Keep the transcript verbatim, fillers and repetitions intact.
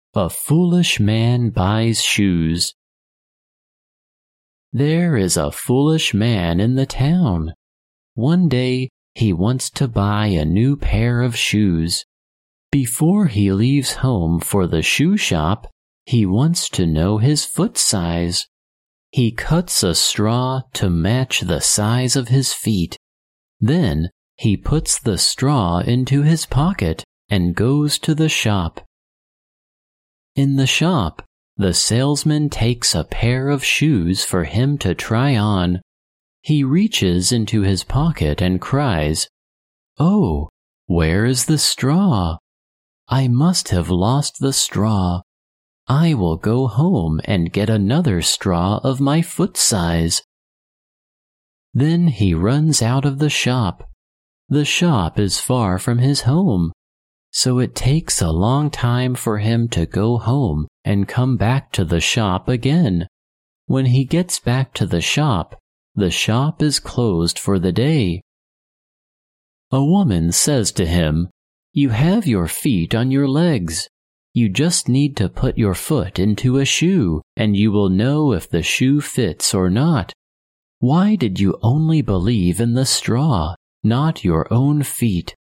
A foolish man buys shoes. There is a foolish man in the town. One day he wants to buy a new pair of shoes. Before he leaves home for the shoe shop, he wants to know his foot size. He cuts a straw to match the size of his feet. Then he puts the straw into his pocket and goes to the shop. In the shop, the salesman takes a pair of shoes for him to try on. He reaches into his pocket and cries, "Oh, where is the straw? I must have lost the straw. I will go home and get another straw of my foot size." Then he runs out of the shop. The shop is far from his home, so it takes a long time for him to go home and come back to the shop again. When he gets back to the shop, the shop is closed for the day. A woman says to him, "You have your feet on your legs. You just need to put your foot into a shoe, and you will know if the shoe fits or not. Why did you only believe in the straw, not your own feet?"